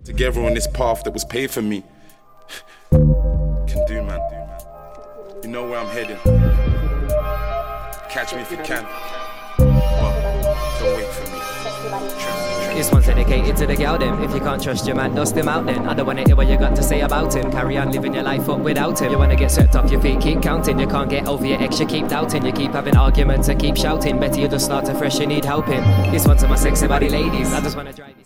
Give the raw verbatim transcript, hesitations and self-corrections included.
Together on this path that was paved for me. Can do, man. You know where I'm heading. Catch me if you can. But don't wait for me. This one's dedicated to the girl them. If you can't trust your man, dust him out then. I don't wanna hear what you got to say about him. Carry on living your life up without him. You wanna get swept off your feet, keep counting. You can't get over your ex, you keep doubting. You keep having arguments and keep shouting. Better you just start afresh, you need helping. This one's to my sexy body ladies. I just wanna drive